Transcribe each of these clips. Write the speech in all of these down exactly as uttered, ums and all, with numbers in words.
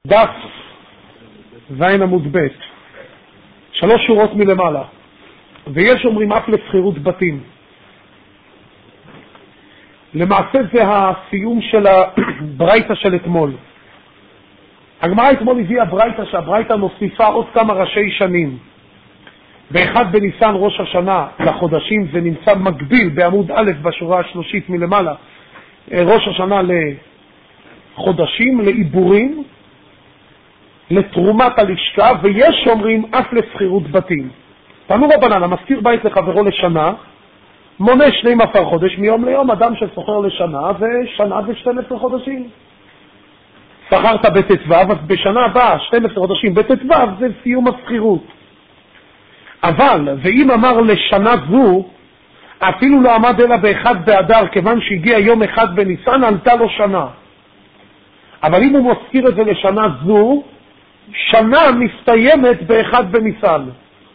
דף זין עמוד ב', שלוש שורות מלמעלה. ויש אומרים אף לסחירות בתים. למעשה זה הסיום של הברייתא של אתמול. הגמרא אתמול הביאה ברייתא שהברייתא מוסיפה עוד כמה ראשי שנים. באחד בניסן ראש השנה לחודשים, זה נמצא מקביל בעמוד א' בשורה השלושית מלמעלה. ראש השנה לחודשים, לעיבורים, לתרומת הלשכה, ויש אומרים אף לסחירות בתים. תנו רבנן, המזכיר בית לחברו לשנה, מונה שנים עשר חודש מיום ליום. אדם שסוחר לשנה ושנה ו-שנים עשר חודשים. שכרת בתתוו, אז בשנה הבאה שנים עשר חודשים בתתוו זה סיום הסחירות. אבל, ואם אמר לשנה זו, אפילו לא עמד אלא באחד באדר, כיוון שהגיע יום אחד בניסן, עלתה לו שנה. אבל אם הוא מזכיר את זה לשנה זו, שנה מסתיימת באחד בניסן.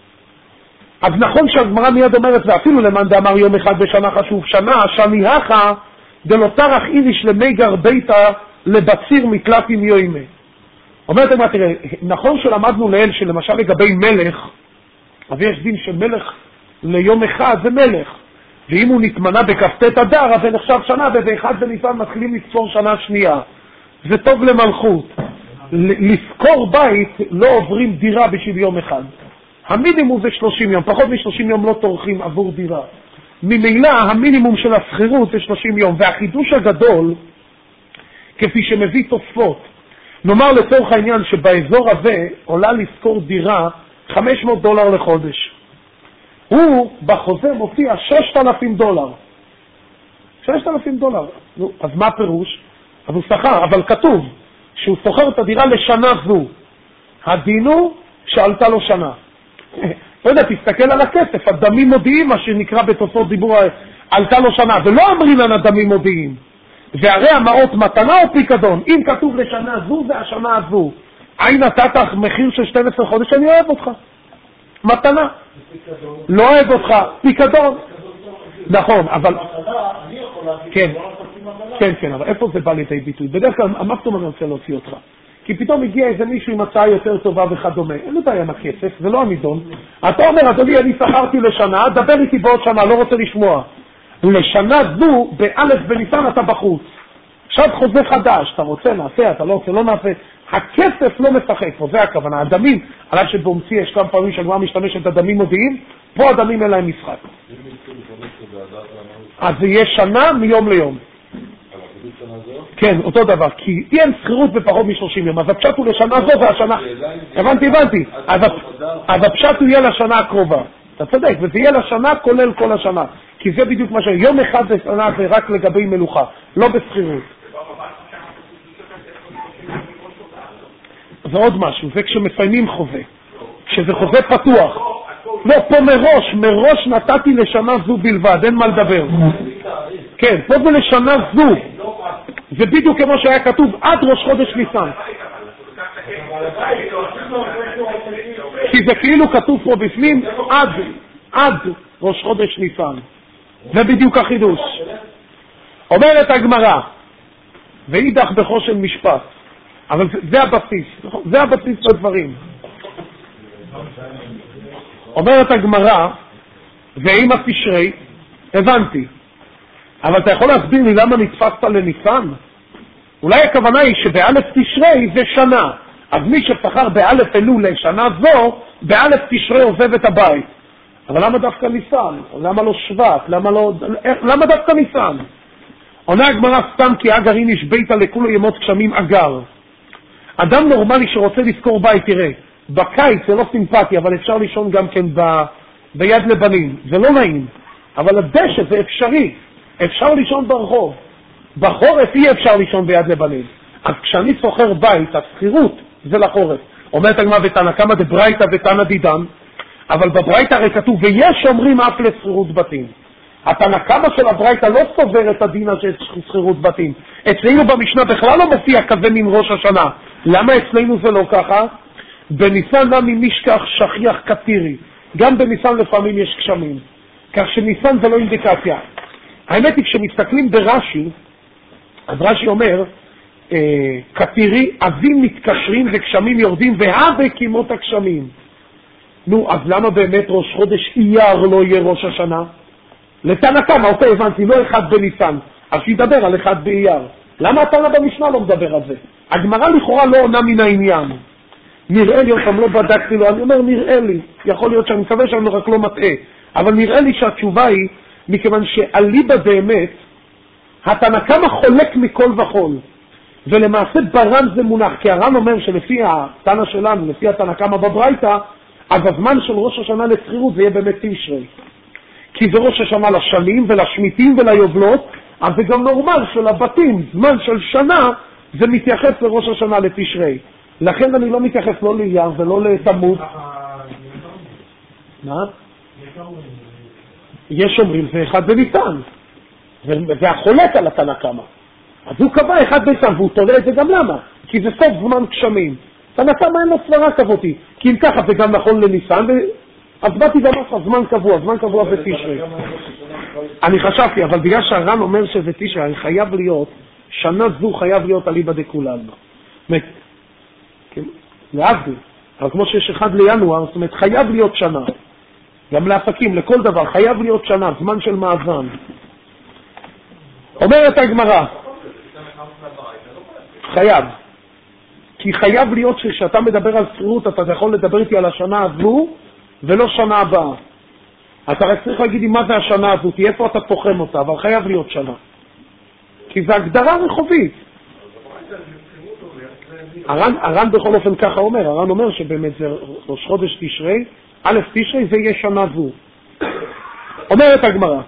אז נכון שהגמרא מיד אומרת, ואפילו למאן דאמר יום אחד בשנה חשוב שנה, שניהכה דלותר אך איריש למיגר ביתה לבציר מקלטים יוימה. אומרת הגמרא, תראה, נכון שלמדנו לאל שלמשל לגבי מלך, אז יש דין שמלך ליום אחד זה מלך, ואם הוא נתמנה בכ"ט אדר, אז זה נחשב שנה, ובאחד בניסן מתחילים לספור שנה שנייה. זה טוב למלכות. לזכור בית לא עוברים דירה בשביל יום אחד. המינימום זה שלושים יום, פחות מ-שלושים יום לא תורכים עבור דירה. ממילא המינימום של הסחירות זה שלושים יום, והחידוש הגדול, כפי שמביא תוספות, נאמר לצורך העניין שבאזור הזה עולה לזכור דירה חמש מאות דולר לחודש. הוא בחוזה מופיע ששת אלפים דולר. ששת אלפים דולר. נו, אז מה הפירוש? אז הוא שכר, אבל כתוב שהוא סוחר את הדירה לשנה זו. הדין הוא שעלתה לו שנה. לא יודע, תסתכל על הכסף, הדמים מודיעים, מה שנקרא בתוספות דיבור, עלתה לו שנה, ולא אומרים לנו הדמים מודיעים. והרי המעות מתנה או פיקדון? אם כתוב לשנה זו, זה השנה הזו. עין נתת מחיר של שנים עשר חודש, אני אוהב אותך. מתנה. לא אוהב אותך, פיקדון. נכון, אבל... כן, כן, כן, אבל איפה זה בא לידי ביטוי? בדרך כלל, המקסימום אני רוצה להוציא אותך. כי פתאום הגיע איזה מישהו עם הצעה יותר טובה וכדומה. אין לי בעיה עם הכסף, זה לא הנידון. אתה אומר, אדוני, אני שכרתי לשנה, דבר איתי בעוד שנה, לא רוצה לשמוע. לשנה זו, באלף בניסן אתה בחוץ. עכשיו חוזה חדש, אתה רוצה, נעשה, אתה לא רוצה, לא נעשה. הכסף לא משחק פה, זה הכוונה. הדמים, עליו שבאומציא יש כמה פעמים שהגמרא משתמשת, הדמים מודיעים, פה הדמים אין להם משחק. אז זה יהיה שנה מיום ליום. כן, אותו דבר, כי אין סחירות בפחות מ-שלושים יום, אז הפשט הוא לשנה זו והשנה... הבנתי, הבנתי. אז הפשט הוא יהיה לשנה הקרובה. אתה צודק, וזה יהיה לשנה כולל כל השנה. כי זה בדיוק מה ש... יום אחד בשנה זה רק לגבי מלוכה, לא בסחירות. זה עוד משהו, זה כשמסיימים חוזה. כשזה חוזה פתוח. לא, פה מראש, מראש נתתי לשנה זו בלבד, אין מה לדבר. כן, פה זה לשנה זו. זה בדיוק כמו שהיה כתוב עד ראש חודש ניסן. כי זה כאילו כתוב פה בפנים עד, עד ראש חודש ניסן. זה בדיוק החידוש. אומרת הגמרא, ואידך בחושן משפט. אבל זה הבסיס, זה הבסיס לדברים. אומרת הגמרא, ואם התשרי, הבנתי. אבל אתה יכול להסביר לי למה נתפסת לניסן? אולי הכוונה היא שבאלף תשרי זה שנה. אז מי ששכר באלף אלול לשנה זו, באלף תשרי עוזב את הבית. אבל למה דווקא ניסן? למה לא שבט? למה, לא... למה דווקא ניסן? עונה הגמרא סתם כי אגר איניש ביתה לכולו ימות גשמים אגר. אדם נורמלי שרוצה לזכור בית, תראה, בקיץ זה לא סימפטי, אבל אפשר לישון גם כן ב... ביד לבנים. זה לא נעים. אבל הדשא זה אפשרי. אפשר לישון ברחוב. בחורף אי אפשר לישון ביד לבנים. אז כשאני סוחר בית, הסחירות זה לחורף. אומרת הגמרא ותנא קמא דברייתא ותנא דידן, אבל בברייתא הרי כתוב, ויש אומרים אף לסחירות בתים. התנא קמא של הברייתא לא סובר את הדין של סחירות בתים. אצלנו במשנה בכלל לא מופיע כזה מן ראש השנה. למה אצלנו זה לא ככה? בניסן נמי משכח שכיח קטירי. גם בניסן לפעמים יש גשמים. כך שניסן זה לא אינדיקציה. האמת היא כשמסתכלים ברש"י, אז רש"י אומר, כתירי, אבים מתקשרים וגשמים יורדים, והווה כימות הגשמים. נו, אז למה באמת ראש חודש אייר לא יהיה ראש השנה? לתנא קמא, אותה הבנתי, לא אחד בניסן, אז שידבר על אחד באייר. למה התנא במשנה לא מדבר על זה? הגמרא לכאורה לא עונה מן העניין. נראה לי, אותם לא בדקתי לו, אני אומר נראה לי, יכול להיות שאני מקווה שאני רק לא מטעה, אבל נראה לי שהתשובה היא, מכיוון שאליבא באמת, התנא קמא חולק מכל וכל, ולמעשה ברן זה מונח, כי הר"ן אומר שלפי התנא שלנו, לפי התנא קמא בברייתא, אז הזמן של ראש השנה לסחירות זה יהיה באמת תשרי. כי זה ראש השנה לשנים ולשמיטים וליובלות, אז זה גם נורמל של הבתים, זמן של שנה, זה מתייחס לראש השנה לתשרי. לכן אני לא מתייחס לא לאייר ולא לתמוז. מה? יש אומרים, זה אחד בניסן. זה החולק על התנא קמא. אז הוא קבע אחד בניסן, והוא תולה את זה גם למה? כי זה סוף זמן גשמים. תנא קמא אין לו סברה כזאתי, כי אם ככה זה גם נכון לניסן, אז באתי ואמר זמן קבוע, זמן קבוע זה תשרי. אני חשבתי, אבל בגלל שהר"ן אומר שזה תשרי, חייב להיות, שנה זו חייב להיות אליבא דכולנו. להבדיל, אבל כמו שיש אחד לינואר, זאת אומרת, חייב להיות שנה. גם לעסקים, לכל דבר, חייב להיות שנה, זמן של מאזן. אומרת הגמרא, חייב. כי חייב להיות שכשאתה מדבר על סחירות, אתה יכול לדבר איתי על השנה הזו, ולא שנה הבאה. אתה רק צריך להגיד לי מה זה השנה הזו, כי איפה אתה תוחם אותה, אבל חייב להיות שנה. כי זה הגדרה רחובית. הר"ן, הר"ן בכל אופן ככה אומר, הר"ן אומר שבאמת זה ראש חודש תשרי, א' תשרי זה יהיה שנה זו. אומרת הגמרא,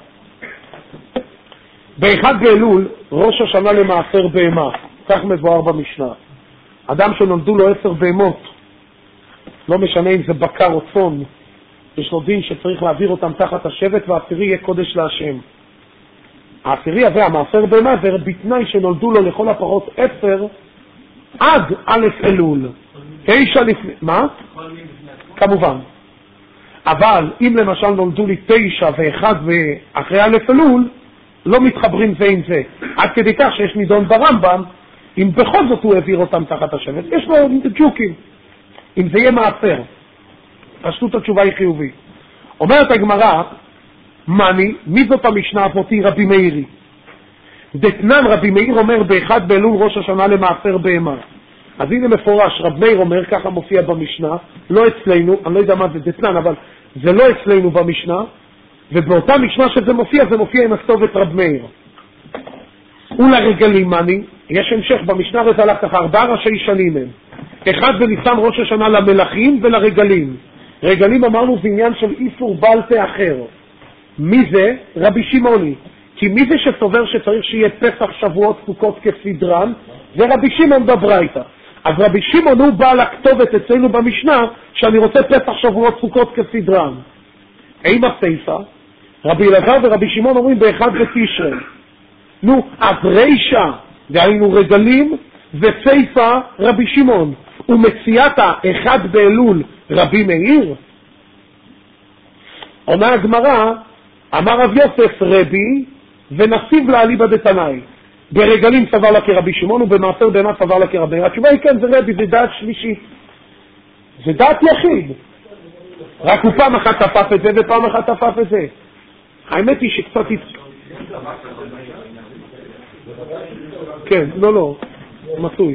באחד באלול ראש השנה למעשר בהמה, כך מבואר במשנה. אדם שנולדו לו עשר בהמות, לא משנה אם זה בקר או צאן, יש לו דין שצריך להעביר אותם תחת השבט, והעשירי יהיה קודש להשם. העשירי הזה, המעשר בהמה, זה בתנאי שנולדו לו לכל הפרות עשר, עד א' אלול. תשע לפני, מה? כמובן. אבל אם למשל נולדו לי תשע ואחד ואחרי א' אלול, לא מתחברים זה עם זה. עד כדי כך שיש נידון ברמב"ם, אם בכל זאת הוא העביר אותם תחת השבט, יש לו ג'וקים. אם זה יהיה מעשר. פשוט התשובה היא חיובית. אומרת הגמרא, מני, מי זאת המשנה הזאתי? רבי מאירי. דתנן רבי מאיר אומר באחד באלול ראש השנה למעשר בהמה. אז הנה מפורש, רבי מאיר אומר, ככה מופיע במשנה, לא אצלנו, אני לא יודע מה זה דתנן, אבל זה לא אצלנו במשנה, ובאותה משנה שזה מופיע, זה מופיע עם הכתובת רבי מאיר. ולרגלים מני, יש המשך במשנה רזה לך ככה, ארבעה ראשי שנים הם. אחד בניסן ראש השנה למלכים ולרגלים. רגלים אמרנו זה עניין של איסור בלטה אחר. מי זה? רבי שמעוני. כי מי זה שסובר שצריך שיהיה פסח שבועות סוכות כסדרן? זה רבי שמעון בברייתא. אז רבי שמעון הוא בא לכתובת אצלנו במשנה שאני רוצה פסח שבועות סוכות כסדרן. עם הסיפה, רבי אלעזר ורבי שמעון אומרים באחד בתשרי. נו, אז רישה, דהיינו רגלים, וסיפה רבי שמעון. ומציאת אחד באלול רבי מאיר? עונה הגמרא, אמר רב יוסף רבי, ונסיב לאליבא דתנאי. ברגלים סבר לה כרבי שמעון, ובמעשר בהמה סבר לה כרבי מאיר. התשובה היא כן, זה רבי, זה דעת שלישית. זה דעת יחיד. רק הוא פעם אחת תפף את זה, ופעם אחת תפף את זה. האמת היא שקצת... כן, לא, לא, מצוי.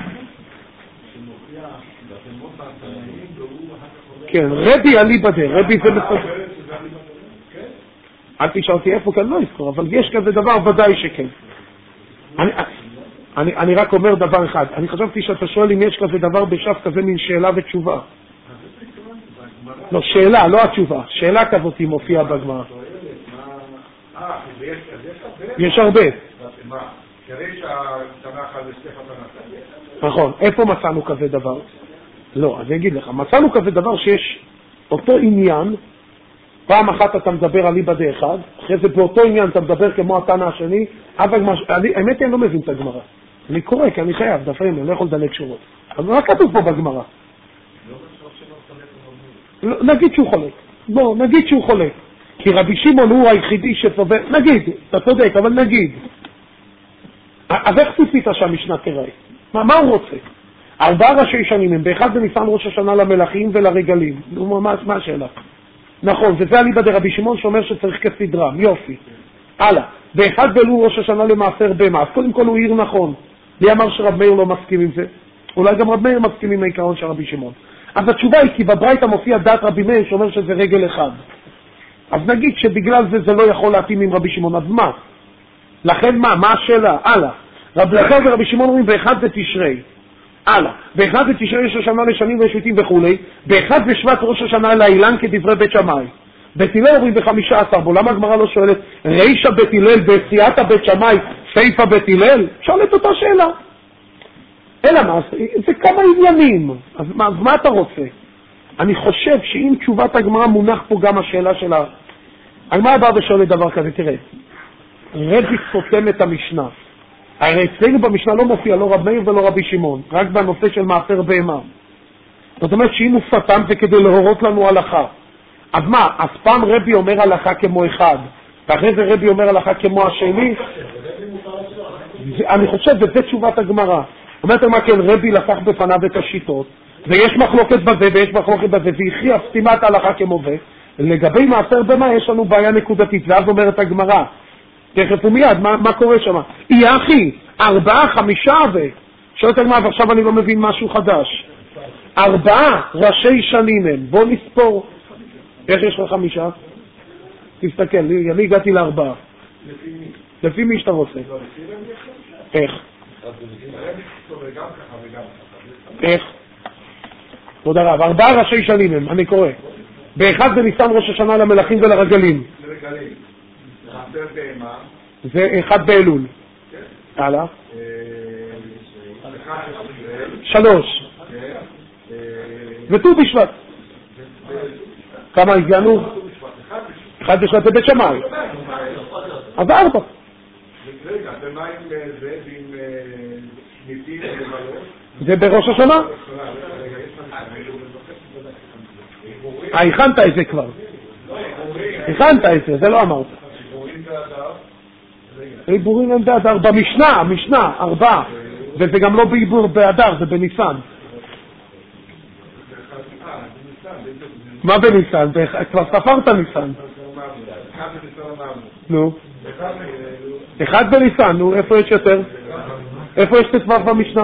כן, רבי אליבא דה, רבי זה בסדר. אל תשאל אותי איפה כאן, לא אזכור, אבל יש כזה דבר, ודאי שכן. אני, אני, אני רק אומר דבר אחד, אני חשבתי שאתה שואל אם יש כזה דבר בשף כזה מין שאלה ותשובה. לא, שאלה, לא התשובה, שאלה כזאת היא מופיעה בגמרא. יש הרבה. נכון, איפה מצאנו כזה דבר? לא, אז אני אגיד לך, מצאנו כזה דבר שיש אותו עניין, פעם אחת אתה מדבר על ליבא דאחד, אחרי זה באותו עניין אתה מדבר כמו התנא השני, אבל האמת היא אני לא מבין את הגמרא. אני קורא כי אני חייב, דפרים, אני לא יכול לדלג שורות. אז מה כתוב פה בגמרא? נגיד שהוא חולק. בוא, נגיד שהוא חולק. כי רבי שמעון הוא היחידי שסובר, נגיד, אתה צודק, אבל נגיד. אז איך ציפית שהמשנה תראה? מה, מה הוא רוצה? ארבעה ראשי שנים הם, באחד בניסן ראש השנה למלכים ולרגלים. נו, מה, מה השאלה? נכון, וזה אליבא דרבי שמעון שאומר שצריך כסדרם, יופי. הלאה, באחד באלול ראש השנה למעשר בהמה, אז קודם כל הוא עיר נכון. לי אמר שרב מאיר לא מסכים עם זה, אולי גם רב מאיר מסכים עם העיקרון של רבי שמעון. אז התשובה היא כי בברייתא מופיע דעת רבי מאיר שאומר שזה רגל אחד. אז נגיד שבגלל זה זה לא יכול להתאים עם רבי שמעון, אז מה? לכן מה? מה השאלה? הלאה. רב לכן ורבי שמעון אומרים באחד בתשרי. הלאה. באחד בתשרי ראש השנה לשנים ושביתים וכולי, באחד בשבט ראש השנה לאילן כדברי בית שמאי. בית הלל אומרים בחמישה עשר, בו למה הגמרא לא שואלת רישא בית הלל בסייעתא בית שמאי סייפא בית הלל? שואלת אותה שאלה. אלא מה? זה כמה עניינים. אז מה, אז מה אתה רוצה? אני חושב שאם תשובת הגמרא מונח פה גם השאלה שלה, הגמרא באה ושואלת דבר כזה, תראה, רבי סותם את המשנה. הרי אצלנו במשנה לא מופיע לא רב מאיר ולא רבי שמעון, רק בנושא של מעשר בהמה. זאת אומרת שאם הוא סתם זה כדי להורות לנו הלכה. אז מה, אז פעם רבי אומר הלכה כמו אחד, ואחרי זה רבי אומר הלכה כמו השני? אני חושב, וזה תשובת הגמרא. אומרת מה כן, רבי לקח בפניו את השיטות, ויש מחלוקת בזה ויש מחלוקת בזה, והכריע סתימת ההלכה כמו זה. לגבי מעשר בהמה יש לנו בעיה נקודתית, ואז אומרת הגמרא, תכף ומיד, מה, מה קורה שם? אי אחי, ארבעה, חמישה ו... שואלת הגמרא, ועכשיו אני לא מבין משהו חדש. ארבעה ראשי שנים הם, בוא נספור. איך יש לך חמישה? תסתכל, אני, אני הגעתי לארבעה. לפי מי? לפי מי שאתה רוצה. איך? איך? תודה רב, ארבעה ראשי שנים הם, אני קורא. באחד בניסן ראש השנה למלכים ולרגלים. לרגלים. זה אחד באלול. הלאה. שלוש. וט"ו בשבט. כמה הגענו? אחד בשבט זה בית שמאי. אז ארבע. זה בראש השנה? אה, הכנת את זה כבר. הכנת את זה, זה לא אמרת. עיבורים הם באדר, במשנה, המשנה, ארבעה, וזה גם לא בעיבור באדר, זה בניסן. מה בניסן? כבר ספרת ניסן. נו. אחד בניסן, נו, איפה יש יותר? איפה יש תצוו במשנה?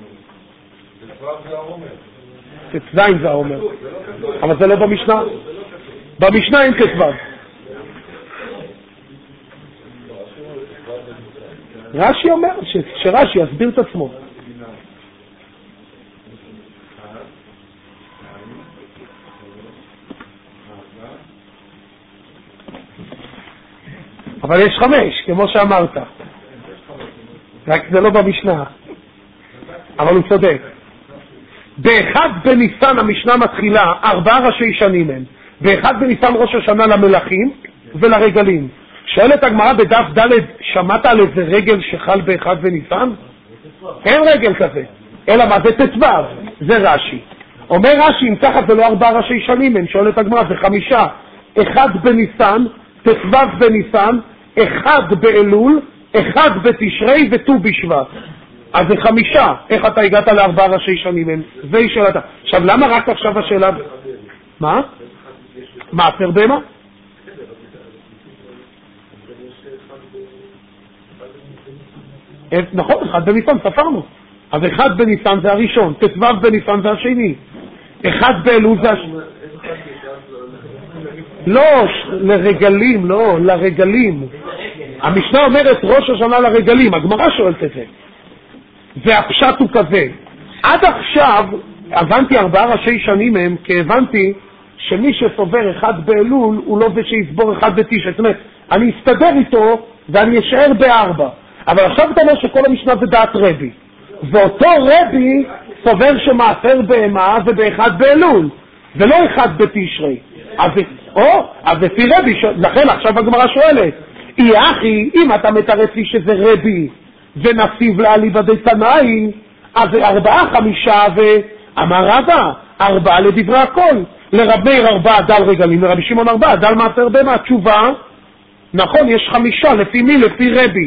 תצזיים זה העומר. אבל זה לא במשנה? במשנה אין תצוו. רש"י אומר, שרש"י יסביר את עצמו. אבל יש חמש, כמו שאמרת. רק זה לא במשנה. אבל הוא צודק. באחד בניסן המשנה מתחילה, ארבעה ראשי שנים הם. באחד בניסן ראש השנה למלכים ולרגלים. שואלת הגמרא בדף ד', שמעת על איזה רגל שחל באחד בניסן? אין רגל כזה. אלא מה? זה תצוו. זה רש"י. אומר רש"י, אם ככה זה לא ארבעה ראשי שנים הם. שואלת הגמרא, זה חמישה. אחד בניסן, תצוו בניסן, אחד באלול, אחד בתשרי וט"ו בשבט. אז זה חמישה. איך אתה הגעת לארבעה ראשי שנים הם? זה היא שאלתה. עכשיו, למה רק עכשיו השאלה? מה? מעשר בהמה? נכון, אחד בניסן, ספרנו. אז אחד בניסן זה הראשון, תצוו בניסן זה השני. אחד באלול זה השני. לא, לרגלים, לא, לרגלים. המשנה אומרת ראש השנה לרגלים, הגמרא שואלת את זה. והפשט הוא כזה. עד עכשיו, הבנתי ארבעה ראשי שנים הם, כי הבנתי שמי שסובר אחד באלול, הוא לא זה שיסבור אחד בתשע. זאת אומרת, אני אסתדר איתו ואני אשאר בארבע. אבל עכשיו אתה אומר שכל המשנה זה דעת רבי. ואותו רבי סובר שמעשר בהמה זה באחד באלול. זה לא אחד בתשרי. אז, או, אז לפי רבי, לכן עכשיו הגמרא שואלת, אי אחי, אם אתה מתרץ לי שזה רבי, ונסיב לאליבא דתנאי, אז ארבעה חמישה ואמר רבא, ארבעה לדברי הכל. לרב מאיר ארבעה דל רגלים, לרבי שמעון ארבעה דל מעשר בהמה. התשובה, נכון, יש חמישה, לפי מי? לפי רבי.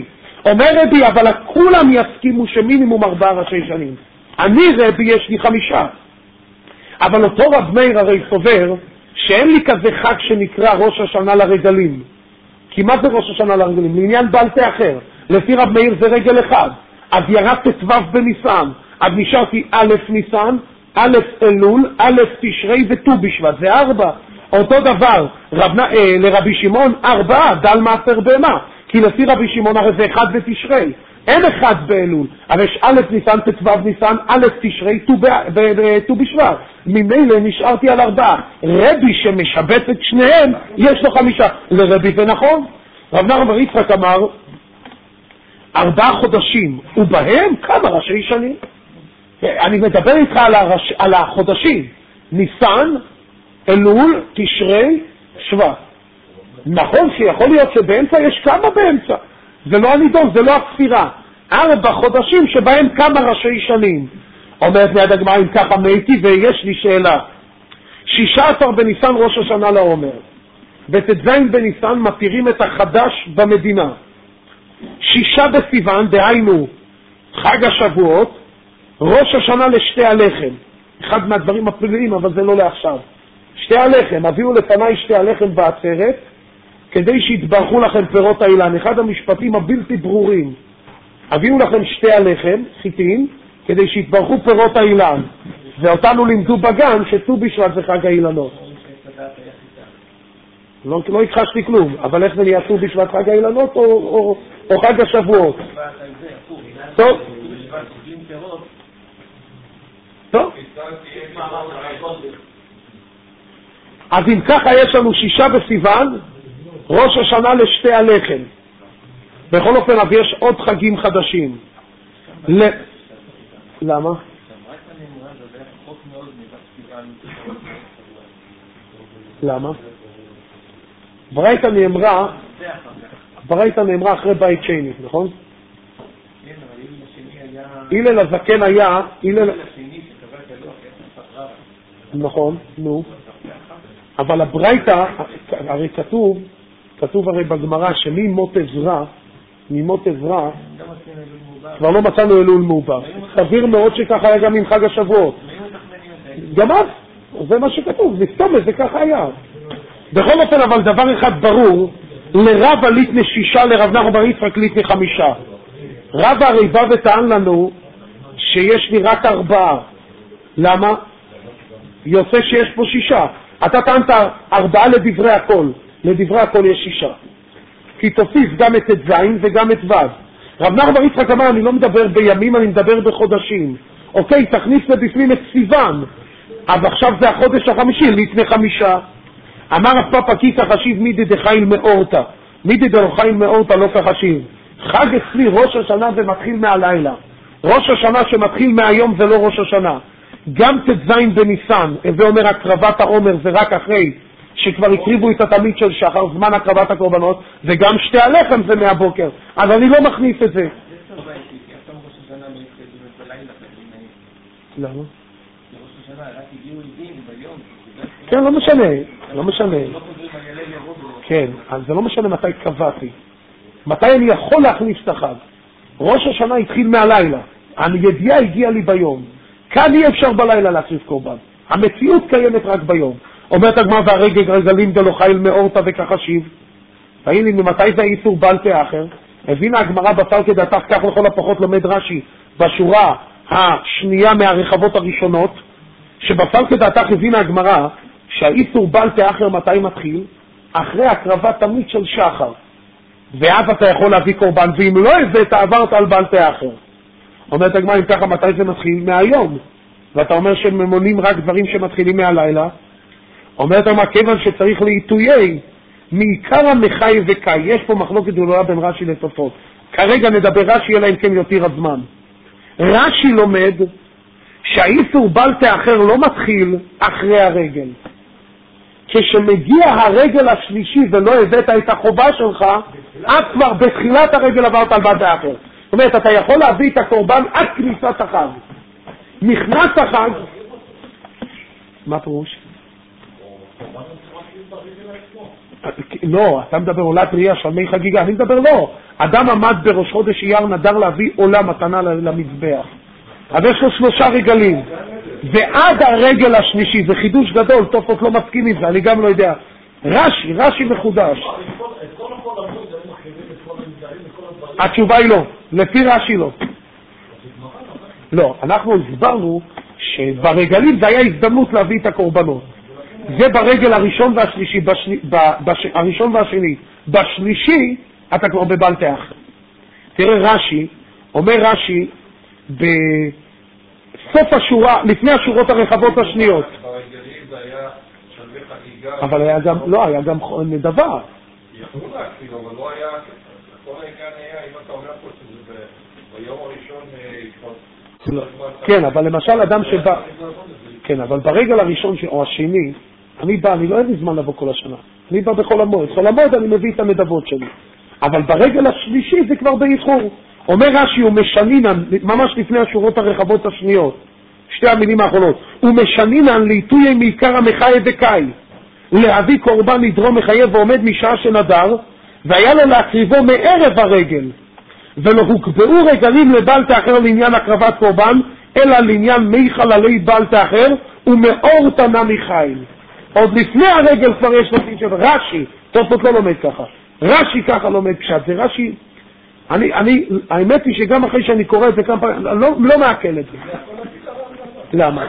אומר רבי, אבל כולם יסכימו שמינימום ארבעה ראשי שנים. אני רבי, יש לי חמישה. אבל אותו רב מאיר הרי סובר שאין לי כזה חג שנקרא ראש השנה לרגלים. כי מה זה ראש השנה לרגלים? לעניין בעל פה אחר. לפי רב מאיר זה רגל אחד. אז ירד תתוו בניסן. אז נשארתי א' ניסן, א' אלול, א' תשרי וט"ו בשבט. זה ארבע. אותו דבר רב, אה, לרבי שמעון ארבעה, דל מעשר בהמה. כי לפי רבי שמעון הרי זה אחד בתשרי. אין אחד באלול, אבל יש א' ניסן, תתוו ניסן, א' תשרי, ט"ו בשבט. ממילא נשארתי על ארבעה. רבי שמשבץ את שניהם, יש לו חמישה. לרבי זה נכון. רב נחמן בר יצחק אמר, ארבעה חודשים, ובהם כמה ראשי שנים. אני מדבר איתך על, הרש... על החודשים, ניסן, אלול, תשרי, שבט. נכון שיכול להיות שבאמצע יש כמה באמצע. זה לא הנידון, זה לא הספירה. ארבע חודשים שבהם כמה ראשי שנים. אומרת ליד הגמרא, אם ככה מייתי, ויש לי שאלה. שישה עשר בניסן ראש השנה לעומר. וט"ז בניסן מתירים את החדש במדינה. שישה בסיוון, דהיינו חג השבועות, ראש השנה לשתי הלחם. אחד מהדברים הפליליים, אבל זה לא לעכשיו. שתי הלחם, הביאו לפניי שתי הלחם בעצרת, כדי שיתברכו לכם פירות האילן. אחד המשפטים הבלתי ברורים. הביאו לכם שתי הלחם, חיטים, כדי שיתברכו פירות האילן. ואותנו לימדו בגן שט"ו בשבט זה חג האילנות. לא, לא הכחשתי כלום, אבל איך זה נהיה ט"ו בשבט חג האילנות או, או, או חג השבועות? טוב. טוב. אז אם ככה יש לנו שישה בסיוון, ראש השנה לשתי הלחם. בכל אופן, אבל יש עוד חגים חדשים. ל... למה? למה? ברייתא נאמרה, ברייתא נאמרה אחרי בית שני, נכון? הלל הזקן היה, הלל... נכון, נו. אבל הברייתא, הרי כתוב, כתוב הרי בגמרא שממות עזרא, ממות עזרא, כבר לא מצאנו אלול מעובר. סביר מאוד שככה היה גם עם חג השבועות. גם אז, זה מה שכתוב, מסתובב, זה ככה היה. בכל אופן, אבל דבר אחד ברור, לרב ליטני שישה, לרב נחמן בר יצחק ליטני חמישה. רב הרי בא וטען לנו שיש לי רק ארבעה. למה? יוצא שיש פה שישה. אתה טענת ארבעה לדברי הכל. לדברי הכל יש שישה. כי תוסיף גם את את זין וגם את ו'. רב נחמן בר יצחק אמר, אני לא מדבר בימים, אני מדבר בחודשים. אוקיי, תכניס לבפנים את סיוון. אז עכשיו זה החודש החמישי, לפני חמישה. אמר הפאפה כיסא חשיב מידי דחייל מאורתא. מידי דחייל מאורתא לא כחשיב. חג אצלי ראש השנה זה מתחיל מהלילה. ראש השנה שמתחיל מהיום זה לא ראש השנה. גם ת"ז בניסן, זה אומר הקרבת העומר, זה רק אחרי שכבר הקריבו את התמיד של שחר, זמן הקרבת הקורבנות, וגם שתי הלחם זה מהבוקר. אז אני לא מכניס את זה. למה? כן, לא משנה, לא משנה. כן, אז זה לא משנה מתי קבעתי. מתי אני יכול להכניס את החג? ראש השנה התחיל מהלילה. הידיעה הגיעה לי ביום. כאן אי אפשר בלילה להקריב קורבן. המציאות קיימת רק ביום. אומרת הגמרא והרגל רגלים דלא חייל מאורתא וכחשיב. תגיד לי, ממתי זה איסור בעל פה אחר? הבינה הגמרא בשר כדעתך, כך לכל הפחות לומד רש"י בשורה השנייה מהרחבות הראשונות, שבשר כדעתך הבינה הגמרא שהאיסור בעל פה אחר מתי מתחיל? אחרי הקרבה תמיד של שחר. ואז אתה יכול להביא קורבן, ואם לא הבאת, עברת על בעל פה אחר. אומרת הגמרא, אם ככה, מתי זה מתחיל? מהיום. ואתה אומר שממונים רק דברים שמתחילים מהלילה. אומרת הגמרא, כיוון שצריך לעיתויי, מעיקר המחי וקאי. יש פה מחלוקת גדולה בין רש"י לתוספות. כרגע נדבר רש"י, אלא אם כן יותר הזמן. רש"י לומד שהאיסור בעל פה אחר לא מתחיל אחרי הרגל. כשמגיע הרגל השלישי ולא הבאת את החובה שלך, עד כבר בתחילת הרגל עברת על בעל פה אחר. זאת אומרת, אתה יכול להביא את הקורבן עד כניסת החג. נכנס החג, מה פירוש? לא, אתה מדבר עולת ראייה של מי חגיגה, אני מדבר לא. אדם עמד בראש חודש אייר, נדר להביא עולה מתנה למזבח. אז יש לו שלושה רגלים, ועד הרגל השלישי, זה חידוש גדול, תופות לא מסכים עם זה, אני גם לא יודע. רש"י, רש"י מחודש. התשובה היא לא, לפי רש"י לא. לא, אנחנו הסברנו שברגלים זה היה הזדמנות להביא את הקורבנות. זה ברגל הראשון והשלישי, בשני, בש, הראשון והשני. בשלישי אתה כבר בבלתי אחר. תראה רש"י, אומר רש"י, בסוף השורה, לפני השורות הרחבות השניות. ברגלים זה היה שלבי חגיגה. אבל היה גם, לא, היה גם נדבה. יכולו להקפיד, אבל לא היה, כל העניין היה, אם אתה אומר פה שזה ביום הראשון כן, אבל למשל אדם שבא, כן, אבל ברגל הראשון או השני, אני בא, אני לא אין לי זמן לבוא כל השנה. אני בא בכל המועד. כל המועד אני מביא את הנדבות שלי. אבל ברגל השלישי זה כבר באיחור. אומר רש"י, הוא משנינן, ממש לפני השורות הרחבות השניות, שתי המילים האחרונות, הוא משנינן לעיתוי מעיקר המחיה וקאי, להביא קורבן נדרו מחייב ועומד משעה שנדר, והיה לו להקריבו מערב הרגל, ולא הוקבעו רגלים לבעל תאחר לעניין הקרבת קורבן, אלא לעניין מי חללי בעל תאחר, ומאור תנה מחיל. עוד לפני הרגל כבר יש נושאים של רש"י, תוספות לא לומד ככה. רש"י ככה לומד פשט, זה רש"י, אני, אני, האמת היא שגם אחרי שאני קורא את זה כמה פעמים, לא, לא מעכל את זה. למה?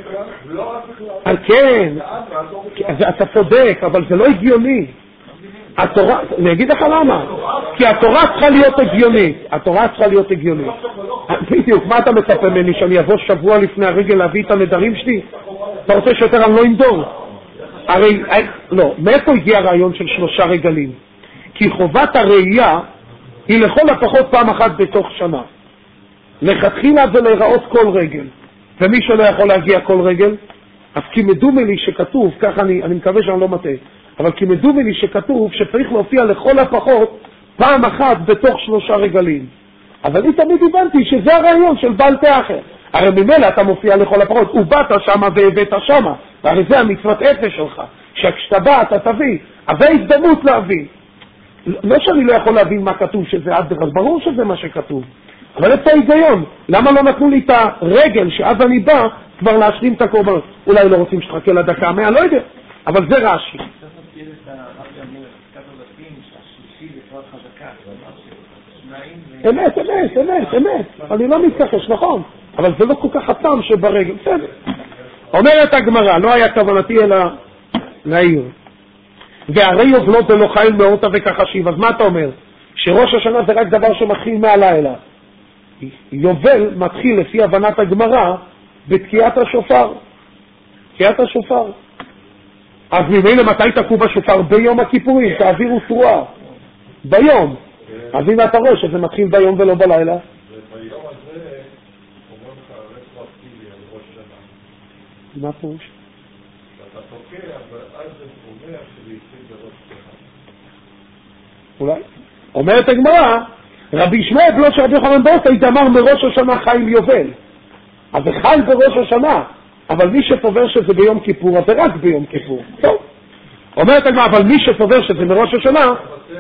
כן, אתה צודק, אבל זה לא הגיוני. התורה, אני אגיד לך למה, כי התורה צריכה להיות הגיונית, התורה צריכה להיות הגיונית. בדיוק, מה אתה מצפה ממני, שאני אבוא שבוע לפני הרגל להביא את הנדרים שלי? אתה רוצה שיותר אני לא אנדור? הרי, לא, מאיפה הגיע הרעיון של שלושה רגלים? כי חובת הראייה היא לכל הפחות פעם אחת בתוך שנה. לכתחילה זה להיראות כל רגל, ומי שלא יכול להגיע כל רגל, אז כי מדומני שכתוב, ככה אני, אני מקווה שאני לא מטעה, אבל כי מדומני שכתוב שצריך להופיע לכל הפחות פעם אחת בתוך שלושה רגלים. אבל אני תמיד הבנתי שזה הרעיון של בעל תאחר. הרי ממילא אתה מופיע לכל הפחות, ובאת שמה והבאת שמה, והרי זה המצוות אפס שלך, שכשאתה בא אתה תביא, אז זה הזדמנות להביא. לא שאני לא יכול להבין מה כתוב שזה עד דרך, ברור שזה מה שכתוב, אבל איפה ההיגיון? למה לא נתנו לי את הרגל שאז אני בא כבר להשלים את הקורבנות? אולי לא רוצים שתחכה לדקה המאה, לא יודע, אבל זה רש"י. אמת, אמת, אמת, אמת, אני לא מתכחש, נכון, אבל זה לא כל כך הטעם שברגל, בסדר. אומרת הגמרא, לא היה כוונתי אלא להעיר, והרי יובלות ולא חיל מאורתא וכחשיב. אז מה אתה אומר? שראש השנה זה רק דבר שמתחיל מהלילה. יובל מתחיל לפי הבנת הגמרא בתקיעת השופר. תקיעת השופר. אז ממילא מתי תקעו בשופר? ביום הכיפורים, תעבירו תרועה. ביום. אז הנה אתה רואה שזה מתחיל ביום ולא בלילה. וביום הזה אומרים לך רטרואקטיבי על ראש שנה. מה פירוש? אתה תוקע, ואז זה אומר שזה יצא בראש שנה. אולי. אומרת הגמרא, רבי ישמעאל בנו של רבי יוחנן בן זכאי אמר מראש השנה חי יובל. אז זה חי בראש השנה, אבל מי שסובר שזה ביום כיפור, אז זה רק ביום כיפור. טוב. אומרת הגמרא, אבל מי שסובר שזה מראש השנה,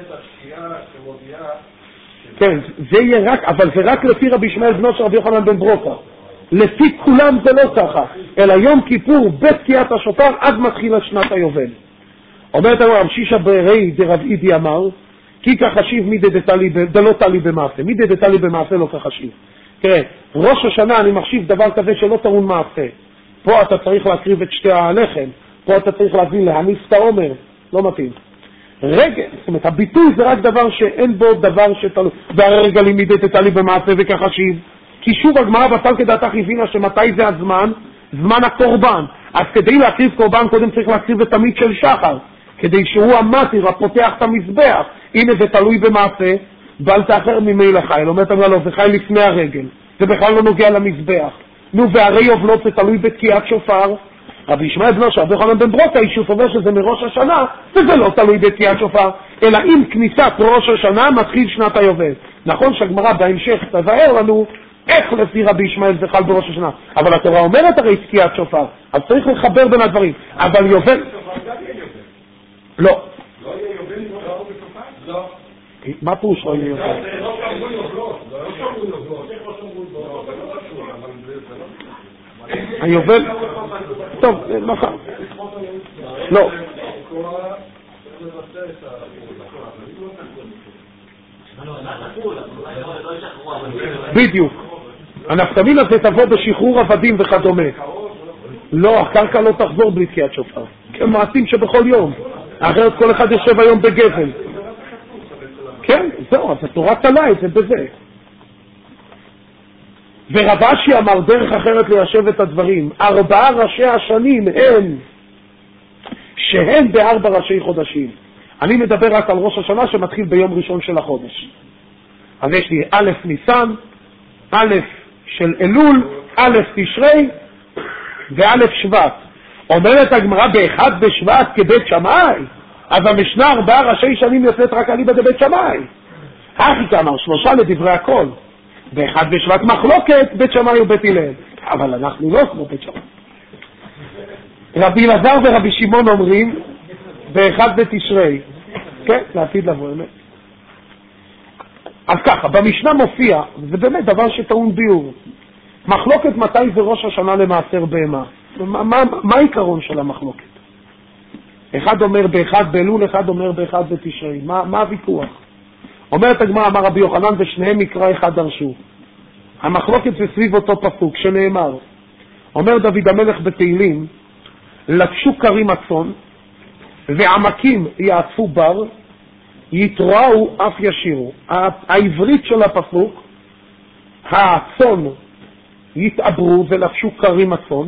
כן, זה יהיה רק, אבל זה רק לפי רבי ישמעאל בנו של רבי יוחנן בן ברוקה. לפי כולם זה לא ככה, אלא יום כיפור בתקיעת השופר עד מתחילה שנת היובל. אומרת הגמרא, רב שישא ברי דרב אידי אמר, כי כחשיב מי דדתלי, דלא תלי במעשה. מי דדתלי במעשה לא כחשיב. תראה, ראש השנה אני מחשיב דבר כזה שלא טעון מעשה. פה אתה צריך להקריב את שתי הלחם, פה אתה צריך להבין להניף את העומר, לא מתאים. רגל, זאת אומרת, הביטוי זה רק דבר שאין בו דבר שתלוי. והרגלים מי דדתלי במעשה וכחשיב. כי שוב הגמרא בצל כדעתך הבינה שמתי זה הזמן? זמן הקורבן. אז כדי להקריב קורבן קודם צריך להקריב את המיץ של שחר. כדי שהוא המטיר, הפותח את המזבח. הנה זה תלוי במעשה, בעל תאחר ממילא חי. אומרת אמרה לו, זה חי לפני הרגל. זה בכלל לא נוגע למזבח. נו, והרי יובלות זה תלוי בתקיעת שופר. רבי ישמעאל בנו של רבי יוחנן בן ברוקה, שהוא סובר שזה מראש השנה, וזה לא תלוי בתקיעת שופר, אלא עם כניסת ראש השנה מתחיל שנת היובל. נכון שהגמרא בהמשך תבאר לנו איך לפי רבי ישמעאל זה חל בראש השנה. אבל התורה אומרת הרי תקיעת שופר, אז צריך לחבר בין הדברים. אבל יובל... לא. לא יהיה יובל לא בשופר? לא. מה פירוש לא יהיה יובל? זה לא שמרו יובלות, זה לא שמרו יובלות, איך לא שמרו יובלות? זה לא קשור, אבל זה לא... היובל? טוב, מחר. לא. בדיוק. הנפקא מינה זה תבוא בשחרור עבדים וכדומה. לא, הקרקע לא תחזור בלי תקיעת שופר. כן, מעשים שבכל יום. אחרת כל אחד יושב היום בגבל. כן, זהו, אז התורה תלה את זה בזה. ורב אשי אמר דרך אחרת ליישב את הדברים. ארבעה ראשי השנים הם שהן בארבע ראשי חודשים. אני מדבר רק על ראש השנה שמתחיל ביום ראשון של החודש. אז יש לי א' ניסן, א' של אלול, א' תשרי וא' שבט. אומרת הגמרא באחד בשבט כבית שמאי, אז המשנה ארבעה ראשי שנים יוצאת רק אליבא דבית שמאי. הכי כאמר שלושה לדברי הכל. באחד בשבט מחלוקת בית שמאי ובית הלל. אבל אנחנו לא כמו בית שמאי. רבי אלעזר ורבי שמעון אומרים באחד בתשרי. כן, לעתיד לבוא אמת. אז ככה, במשנה מופיע, זה באמת דבר שטעון ביור. מחלוקת מתי זה ראש השנה למעשר בהמה. מה, מה, מה העיקרון של המחלוקת? אחד אומר באחד באלול, אחד אומר באחד בתשרי. מה, מה הוויכוח? אומרת הגמרא, אמר רבי יוחנן, ושניהם מקרא אחד דרשו. המחלוקת זה סביב אותו פסוק שנאמר. אומר דוד המלך בתהילים, לבשו קרים הצאן, ועמקים יעטפו בר, יתרועו אף ישירו. העברית של הפסוק, הצאן יתעברו ולבשו קרים הצאן,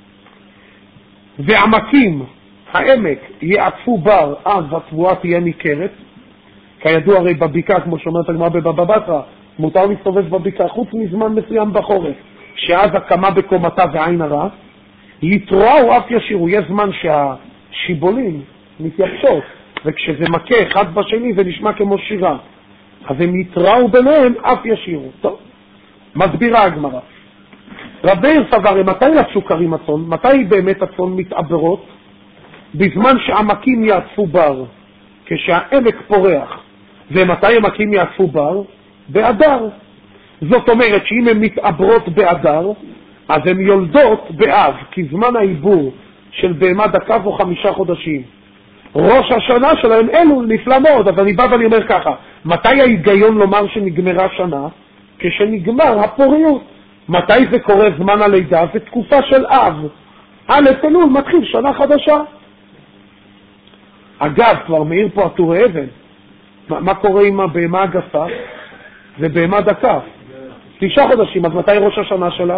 ועמקים, העמק, יעטפו בר, אז התבואה תהיה ניכרת. כידוע הרי בבקעה, כמו שאומרת הגמרא בבבא בתרא, מותר להסתובב בבקעה חוץ מזמן מסוים בחורף, שאז הקמה בקומתה ועין הרע. יתרועו אף ישירו, יש זמן שהשיבולים מתייבשות, וכשזה מכה אחד בשני זה נשמע כמו שירה, אז הם יתרעו ביניהם אף ישירו. טוב, מסבירה הגמרא. רב מאיר סבר, מתי לבשו קרים הצאן? מתי באמת הצאן מתעברות? בזמן שעמקים יעטפו בר, כשהעמק פורח. ומתי עמקים יעטפו בר? באדר. זאת אומרת שאם הן מתעברות באדר, אז הן יולדות באב, כי זמן העיבור של בהמה דקה או חמישה חודשים. ראש השנה שלהם אלו נפלא מאוד. אז אני בא ואני אומר ככה, מתי ההיגיון לומר שנגמרה שנה? כשנגמר הפוריות. מתי זה קורה זמן הלידה? זה תקופה של אב. א' אלול מתחיל שנה חדשה. אגב, כבר מאיר פה הטורי אבן. מה, מה קורה עם הבהמה הגסה? זה בהמה דקה. תשעה חודשים, אז מתי ראש השנה שלה?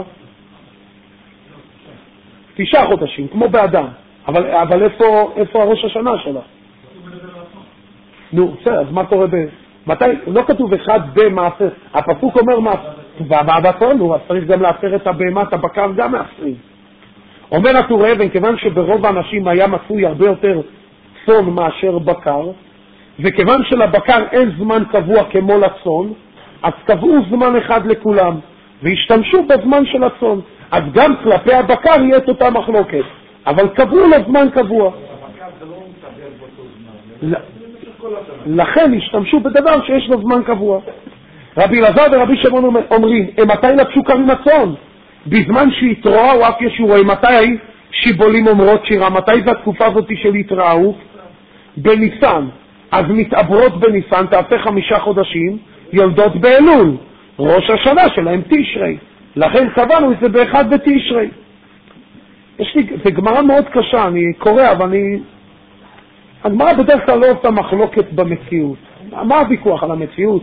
תשעה חודשים, כמו באדם. אבל, אבל איפה, איפה הראש השנה שלה? נו, בסדר, אז מה קורה ב... מתי? לא כתוב אחד במעשר. הפסוק אומר מה? והבאתון, אז צריך גם לאפר את הבהמת הבקר גם מאפרים. אומר הטורי אבן, כיוון שברוב האנשים היה מצוי הרבה יותר צאן מאשר בקר, וכיוון שלבקר אין זמן קבוע כמו לצאן, אז קבעו זמן אחד לכולם, והשתמשו בזמן של הצאן. אז גם כלפי הבקר יהיה את אותה מחלוקת, אבל קבעו לו זמן קבוע. הבקר זה לא מתעבר באותו זמן. לכן השתמשו בדבר שיש לו זמן קבוע. רבי אלעזר ורבי שמעון אומרים, מתי לבשו קרים הצאן? בזמן שהתרועו אף ישירו. מתי שיבולים אומרות שירה? מתי זה התקופה הזאת של התרעו? בניסן. אז מתעברות בניסן, תעשה חמישה חודשים, יולדות באלול. ראש השנה שלהם תשרי. לכן קבענו את זה באחד בתשרי. יש לי, זה גמרא מאוד קשה, אני קורא, אבל אני... הגמרא בדרך כלל לא עושה מחלוקת במציאות. מה הוויכוח על המציאות?